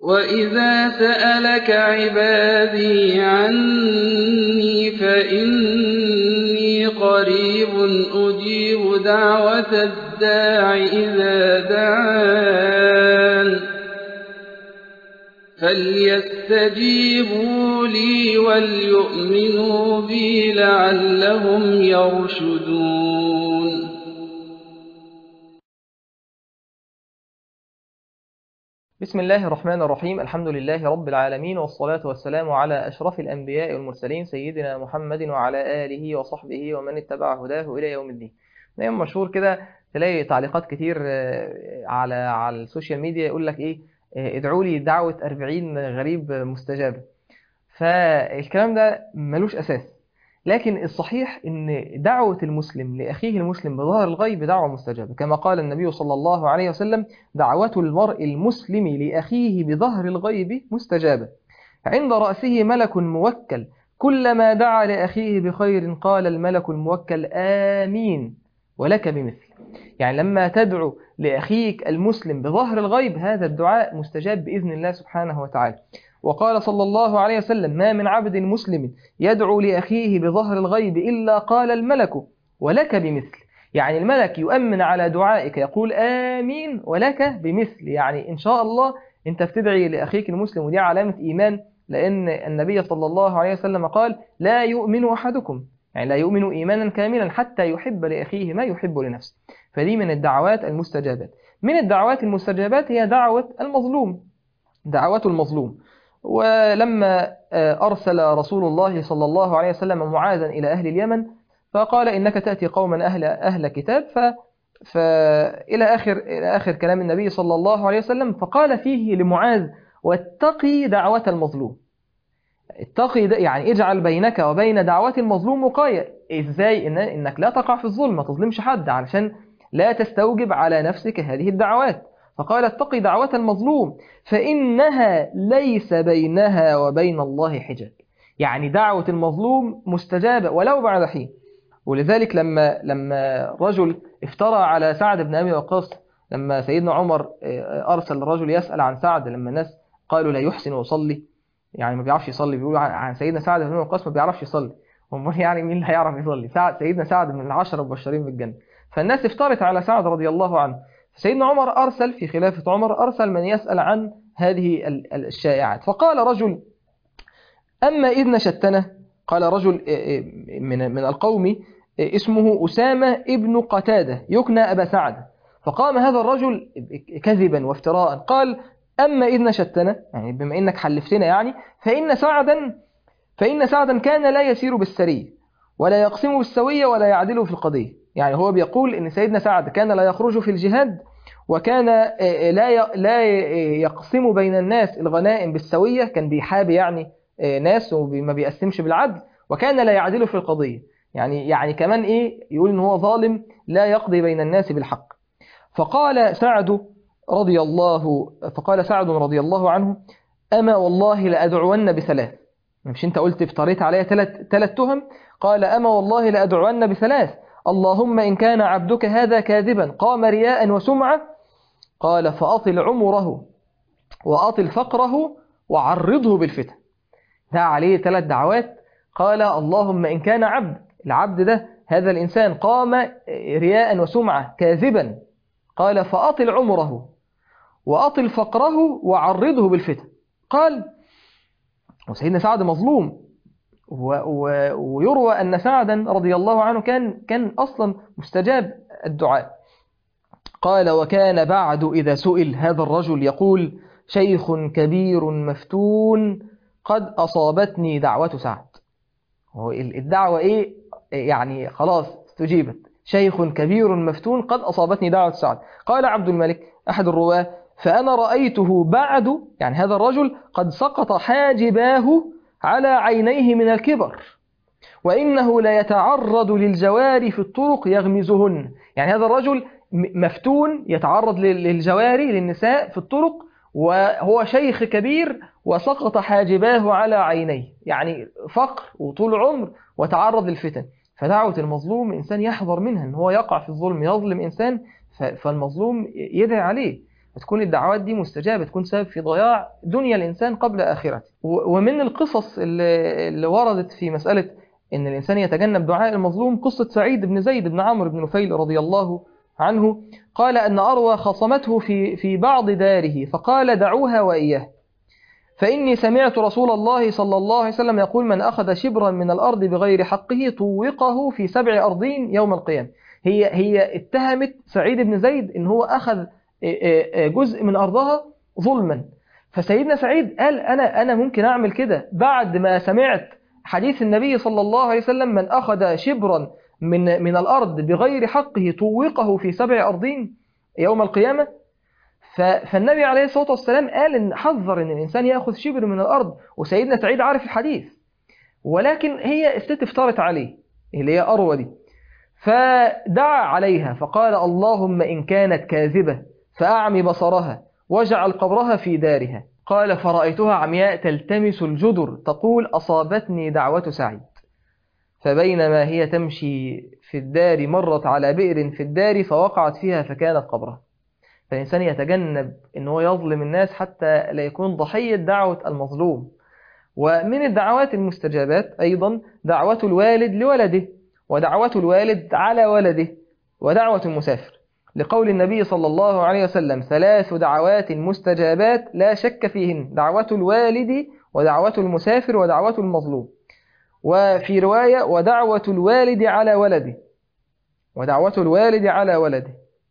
وَإِذَا سَأَلَكَ عِبَادِي عَنِّي فَإِنِّي قَرِيبٌ أُجِيبُ دَعْوَةَ الدَّاعِ إِذَا دَعَانِ فَلْيَسْتَجِيبُوا لِي وَلْيُؤْمِنُوا بِي لَعَلَّهُمْ يَرْشُدُونَ. بسم الله الرحمن الرحيم. الحمد لله رب العالمين، والصلاة والسلام على أشرف الأنبياء والمرسلين سيدنا محمد وعلى آله وصحبه ومن اتبع هداه إلى يوم الدين. دايما مشهور كده تلاقي تعليقات كتير على السوشيال ميديا يقول لك إيه، ادعوا لي دعوة 40 غريب مستجابة. فالكلام ده ملوش أساس، لكن الصحيح أن دعوة المسلم لأخيه المسلم بظهر الغيب دعوة مستجابة، كما قال النبي صلى الله عليه وسلم: دعوة المرء المسلم لأخيه بظهر الغيب مستجابة، عند رأسه ملك موكل، كلما دعا لأخيه بخير قال الملك الموكل آمين ولك بمثل. يعني لما تدعو لأخيك المسلم بظهر الغيب هذا الدعاء مستجاب بإذن الله سبحانه وتعالى. وقال صلى الله عليه وسلم: ما من عبد مسلم يدعو لأخيه بظهر الغيب إلا قال الملك ولك بمثل. يعني الملك يؤمن على دعائك يقول آمين ولك بمثل، يعني إن شاء الله أنت بتدعي لأخيك المسلم، ودي علامة إيمان، لأن النبي صلى الله عليه وسلم قال: لا يؤمن أحدكم، يعني لا يؤمن إيمانا كاملا حتى يحب لأخيه ما يحب لنفسه. فدي من الدعوات المستجابات. من الدعوات المستجابات هي دعوة المظلوم، دعوة المظلوم. ولما أرسل رسول الله صلى الله عليه وسلم معاذا إلى أهل اليمن فقال: إنك تأتي قوما أهل كتاب، إلى آخر كلام النبي صلى الله عليه وسلم، فقال فيه لمعاذ: واتقي دعوة المظلوم. اتقي يعني اجعل بينك وبين دعوة المظلوم وقاية. ازاي؟ انك لا تقع في الظلم، ما تظلمش حد علشان لا تستوجب على نفسك هذه الدعوات. فقال: اتقي دعوة المظلوم فإنها ليس بينها وبين الله حجاب. يعني دعوة المظلوم مستجابة ولو بعد حين. ولذلك لما رجل افترى على سعد بن أبي وقاص، لما سيدنا عمر أرسل رجل يسأل عن سعد، لما الناس قالوا لا يحسن يصلي، يعني ما بيعرفش يصلي، بيقولوا عن سيدنا سعد بن أبي وقاص ما بيعرفش يصلي، امال يعني مين اللي هيعرف يصلي؟ سيدنا سعد من العشرة المبشرين بالجنة. فالناس افترت على سعد رضي الله عنه. سيدنا عمر أرسل في خلافة عمر أرسل من يسأل عن هذه الشائعات. فقال رجل: أما إذ نشدتنا، قال رجل من القوم اسمه أسامة ابن قتادة يكنى أبا سعد، فقام هذا الرجل كذبا وافتراء قال: أما إذ نشدتنا، يعني بما إنك حلفتنا، يعني فإن سعدا كان لا يسير بالسرية ولا يقسم بالسوية ولا يعدل في القضية. يعني هو بيقول إن سيدنا سعد كان لا يخرج في الجهاد، وكان لا يقسم بين الناس الغنائم بالسوية، كان بيحابي يعني ناس وما بيقسمش بالعدل، وكان لا يعدل في القضية، يعني كمان يقول إن هو ظالم لا يقضي بين الناس بالحق. فقال سعد رضي الله عنه: أما والله لأدعون بثلاث. مش أنت قلت افتريت عليا ثلاث تهم؟ قال: أما والله لأدعون بثلاث، اللهم إن كان عبدك هذا كاذبا قام رياء وسمعة، قال: فأطل عمره وأطل فقره وعرضه بالفتن. ده عليه ثلاث دعوات. قال: اللهم إن كان العبد ده هذا الإنسان قام رياء وسمعة كاذبا، قال: فأطل عمره وأطل فقره وعرضه بالفتن. قال: وسيدنا سعد مظلوم، ويروى أن سعدا رضي الله عنه كان أصلا مستجاب الدعاء. قال: وكان بعد إذا سئل هذا الرجل يقول: شيخ كبير مفتون قد أصابتني دعوة سعد. هو الدعوة يعني خلاص استجيبت. شيخ كبير مفتون قد أصابتني دعوة سعد. قال عبد الملك أحد الرواة: فأنا رأيته بعد، يعني هذا الرجل قد سقط حاجباه على عينيه من الكبر، وإنه لا يتعرض للجواري في الطرق يغمزهن. يعني هذا الرجل مفتون يتعرض للجواري للنساء في الطرق، وهو شيخ كبير وسقط حاجباه على عينيه، يعني فقر وطول عمر وتعرض للفتن. فدعوة المظلوم إنسان يحذر منها، إن هو يقع في الظلم، يظلم إنسان فالمظلوم يدعي عليه. تكون الدعوات دي مستجابة، تكون سبب في ضياع دنيا الإنسان قبل آخرته. ومن القصص اللي وردت في مسألة إن الإنسان يتجنب دعاء المظلوم قصة سعيد بن زيد بن عمرو بن نفيل رضي الله عنه. قال أن أروى خصمته في بعض داره فقال دعوها وإياه، فإني سمعت رسول الله صلى الله عليه وسلم يقول من أخذ شبرا من الأرض بغير حقه طوقه في 7 أرضين يوم القيامة. هي اتهمت سعيد بن زيد إن هو أخذ جزء من أرضها ظلما، فسيدنا سعيد قال أنا ممكن أعمل كده بعد ما سمعت حديث النبي صلى الله عليه وسلم من أخذ شبرا من الأرض بغير حقه طوقه في 7 أرضين يوم القيامة. فالنبي عليه الصلاة والسلام قال إن حذر إن الإنسان يأخذ شبر من الأرض، وسيدنا سعيد عارف الحديث، ولكن هي افترت عليه اللي هي أروى دي، فدعا عليها فقال اللهم إن كانت كاذبة فأعمي بصرها واجعل قبرها في دارها. قال فرأيتها عمياء تلتمس الجدر تقول أصابتني دعوة سعيد، فبينما هي تمشي في الدار مرت على بئر في الدار فوقعت فيها فكانت قبرها. فالإنسان يتجنب أن هو يظلم الناس حتى لا يكون ضحية دعوة المظلوم. ومن الدعوات المستجابات أيضا دعوة الوالد لولده، ودعوة الوالد على ولده، ودعوة المسافر، لقول النبي صلى الله عليه وسلم 3 دعوات مستجابات لا شك فيهن، دعوة الوالد ودعوة المسافر ودعوة المظلوم. وفي رواية ودعوة الوالد على ولده، ودعوة الوالد على ولده.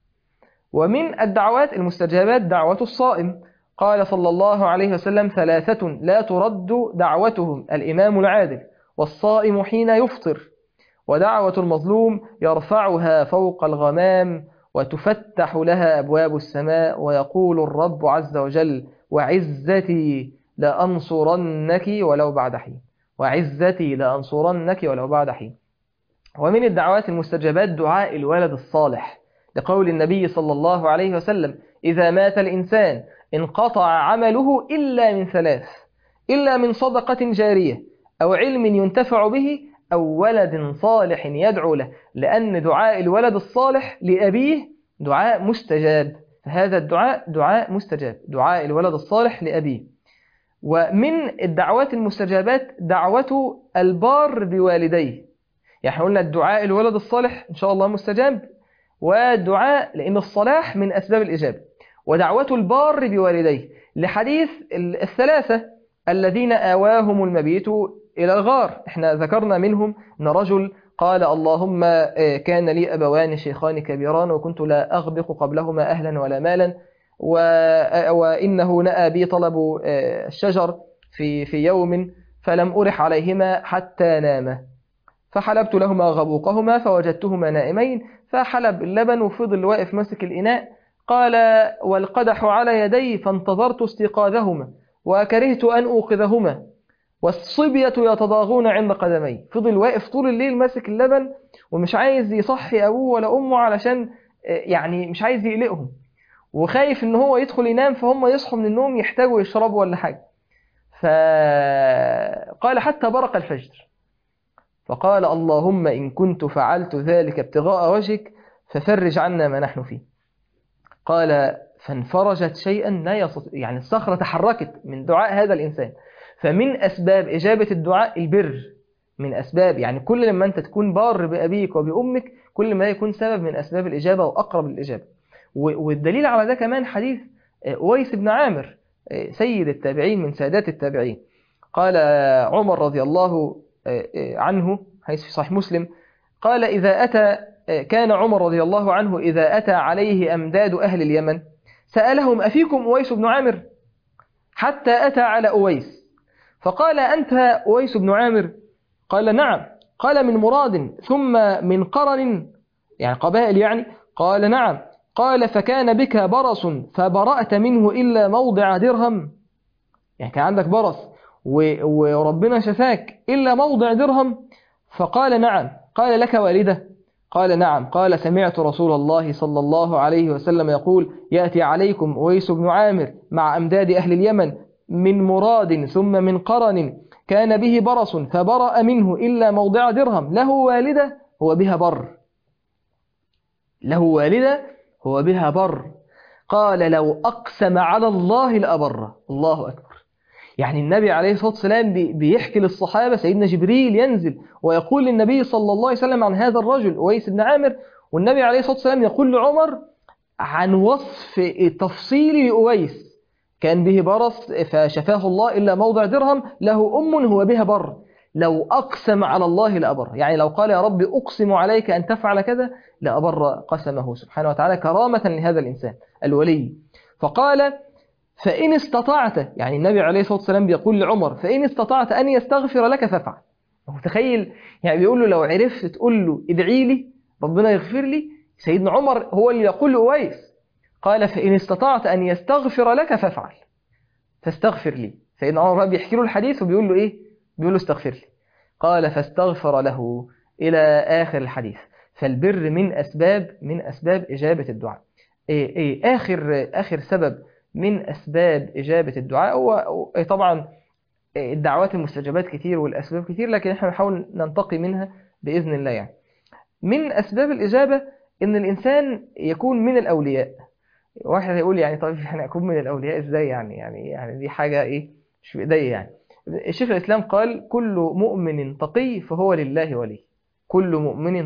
ومن الدعوات المستجابات دعوة الصائم، قال صلى الله عليه وسلم 3 لا ترد دعوتهم الإمام العادل والصائم حين يفطر، ودعوة المظلوم يرفعها فوق الغمام وتفتح لها أبواب السماء ويقول الرب عز وجل وعزتي لأنصرنك ولو بعد حين، وعزتي لأنصرنك ولو بعد حين. ومن الدعوات المستجابات دعاء الولد الصالح، لقول النبي صلى الله عليه وسلم إذا مات الإنسان انقطع عمله إلا من 3، إلا من صدقة جارية أو علم ينتفع به أو ولد صالح يدعو له، لأن دعاء الولد الصالح لأبيه دعاء مستجاب، فهذا الدعاء دعاء مستجاب، دعاء الولد الصالح لأبيه. ومن الدعوات المستجابات دعوة البار بوالديه، يعني قلنا الدعاء الولد الصالح إن شاء الله مستجاب، ودعاء لأن الصلاح من أسباب الإجابة، ودعوة البار بوالديه لحديث 3 الذين آواهم المبيت إلى الغار. احنا ذكرنا منهم أن رجل قال اللهم كان لي أبوان شيخان كبيران وكنت لا أغبق قبلهما أهلا ولا مالا، وإنه نأى بي طلب الشجر في يوم فلم أرح عليهما حتى ناما، فحلبت لهما غبوقهما فوجدتهما نائمين، فحلب اللبن وفضل واقف ماسك الإناء. قال والقدح على يدي فانتظرت استيقاظهما وكرهت أن أوقظهما والصبية يتضاغون عند قدمي. فضل واقف طول الليل ماسك اللبن ومش عايز يصحي أبوه ولا أمه علشان يعني مش عايز يقلقهم، وخايف إن هو يدخل ينام فهم يصحوا من النوم يحتاجوا يشربوا ولا حاجة. فقال حتى برق الفجر، فقال اللهم إن كنت فعلت ذلك ابتغاء وجهك ففرج عنا ما نحن فيه. قال فانفرجت شيئا لا يستطيع، يعني الصخرة تحركت من دعاء هذا الإنسان. فمن أسباب إجابة الدعاء البر، من أسباب، يعني كل لما أنت تكون بار بأبيك وبأمك كل ما يكون سبب من أسباب الإجابة وأقرب للإجابة. والدليل على ده كمان حديث أويس بن عامر سيد التابعين من سادات التابعين. قال عمر رضي الله عنه حيث في صحيح مسلم قال إذا أتى كان عمر رضي الله عنه إذا أتى عليه أمداد أهل اليمن سألهم أفيكم أويس بن عامر، حتى أتى على أويس فقال أنت أويس بن عامر؟ قال نعم. قال من مراد ثم من قرن، يعني قبائل يعني؟ قال نعم. قال فكان بك برص فبرأت منه إلا موضع درهم، يعني كان عندك برص وربنا شفاك إلا موضع درهم؟ فقال نعم. قال لك والدة؟ قال نعم. قال سمعت رسول الله صلى الله عليه وسلم يقول يأتي عليكم أويس بن عامر مع أمداد أهل اليمن من مراد ثم من قرن كان به برص فبرأ منه إلا موضع درهم، له والدة هو بها بر، له والدة هو بها بر. قال لو أقسم على الله لأبره. الله أكبر. يعني النبي عليه الصلاة والسلام بيحكي للصحابة، سيدنا جبريل ينزل ويقول للنبي صلى الله عليه وسلم عن هذا الرجل أويس بن عامر، والنبي عليه الصلاة والسلام يقول لعمر عن وصف تفصيلي لأويس: كان به برص فشفاه الله إلا موضع درهم، له هو بها بر، لو أقسم على الله لأبر. يعني لو قال يا رب أقسم عليك أن تفعل كذا لأبر قسمه سبحانه وتعالى كرامة لهذا الإنسان الولي. فقال فإن استطعت، يعني النبي عليه الصلاة والسلام بيقول لعمر فإن استطعت أن يستغفر لك فافعل. متخيل؟ يعني بيقول له لو عرفت تقول له ادعي لي ربنا يغفر لي. سيدنا عمر هو اللي يقول لأويس، قال فإن استطعت أن يستغفر لك فافعل، فاستغفر لي. سيدنا عمر بيحكي له الحديث وبيقول له إيه؟ بيقول له استغفر لي. قال فاستغفر له إلى آخر الحديث. فالبر من أسباب إجابة الدعاء. آخر سبب من أسباب إجابة الدعاء هو طبعا الدعوات المستجابات كتير والأسباب كتير، لكن احنا نحاول ننتقي منها بإذن الله. يعني من أسباب الإجابة إن الإنسان يكون من الأولياء. واحد هيقول يعني طيب يعني أكون من الأولياء إزاي؟ يعني دي حاجة إيه مش بإيدي. يعني الشيخ الإسلام قال كل مؤمن تقي فهو لله ولي. كل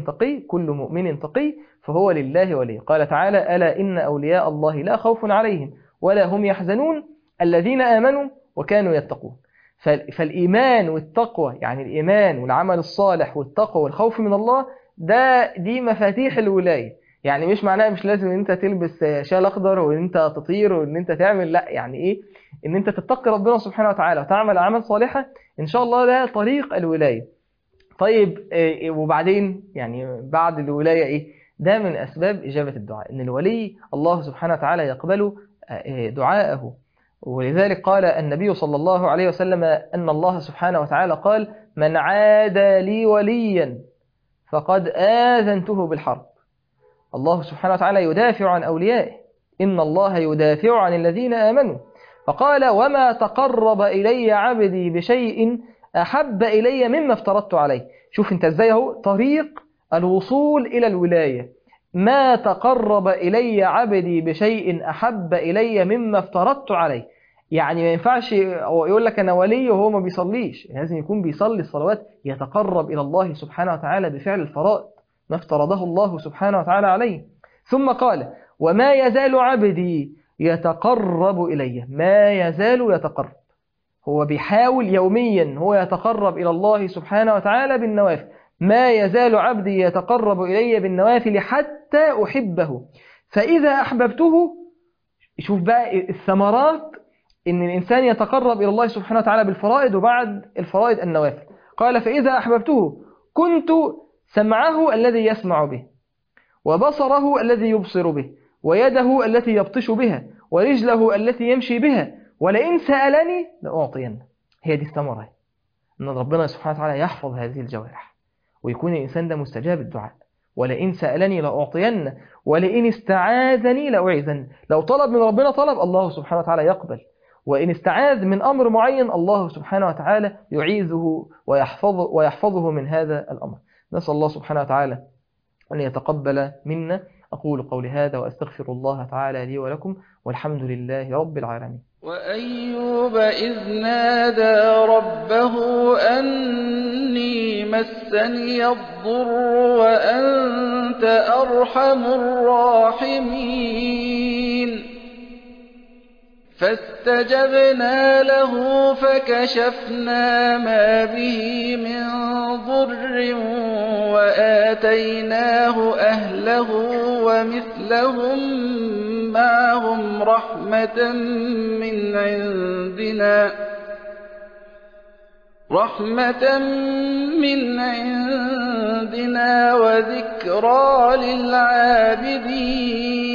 مؤمن تقي فهو لله ولي. قال تعالى ألا إن أولياء الله لا خوف عليهم ولا هم يحزنون الذين آمنوا وكانوا يتقون. فالإيمان والتقوى، يعني الإيمان والعمل الصالح والتقوى والخوف من الله، دي مفاتيح الولاية. يعني مش معناه مش لازم ان انت تلبس شال اخضر وان انت تطير وان انت تعمل، لا، يعني ايه؟ ان انت تتقي ربنا سبحانه وتعالى وتعمل اعمال صالحة، ان شاء الله ده طريق الولاية. طيب وبعدين يعني بعد الولاية ايه؟ ده من اسباب اجابة الدعاء، ان الولي الله سبحانه وتعالى يقبل دعاءه. ولذلك قال النبي صلى الله عليه وسلم ان الله سبحانه وتعالى قال من عادى لي وليا فقد آذنته بالحرب. الله سبحانه وتعالى يدافع عن أوليائه، إن الله يدافع عن الذين آمنوا. فقال وما تقرب إلي عبدي بشيء أحب إلي مما افترضت عليه. شوف انت ازاي اهو طريق الوصول إلى الولاية. ما تقرب إلي عبدي بشيء أحب إلي مما افترضت عليه. يعني ما ينفعش يقول لك أنا ولي وهو ما بيصليش، لازم يكون بيصلي الصلوات، يتقرب إلى الله سبحانه وتعالى بفعل الفرائض ما افترضه الله سبحانه وتعالى عليه. ثم قال وما يزال عبدي يتقرب إلي. ما يزال يتقرب، هو بيحاول يوميا هو يتقرب إلى الله سبحانه وتعالى بالنوافل. ما يزال عبدي يتقرب إلي بالنوافل حتى أحبه فإذا أحببته. شوف بقى الثمرات، إن الإنسان يتقرب إلى الله سبحانه وتعالى بالفرائض وبعد الفرائض النوافل. قال فإذا أحببته كنت سمعه الذي يسمع به وبصره الذي يبصر به ويده التي يبطش بها ورجله التي يمشي بها ولئن سألني لأعطينه. هي دي الثمرة، أن ربنا سبحانه وتعالى يحفظ هذه الجوارح ويكون الإنسان ده مستجاب الدعاء. ولئن سألني لأعطينه ولئن استعاذني لأعيذنه. لو طلب من ربنا طلب، الله سبحانه وتعالى يقبل. وإن استعاذ من أمر معين، الله سبحانه وتعالى يعيذه ويحفظه من هذا الأمر. نسأل الله سبحانه وتعالى أن يتقبل منا. أقول قولي هذا وأستغفر الله تعالى لي ولكم، والحمد لله رب العالمين. وأيوب إذ نادى ربه أني مسني الضر وأنت أرحم الراحمين فاستجبنا له فكشفنا ما به من ضر وآتيناه أهله ومثلهم معهم رحمة من عندنا وذكرى للعابدين.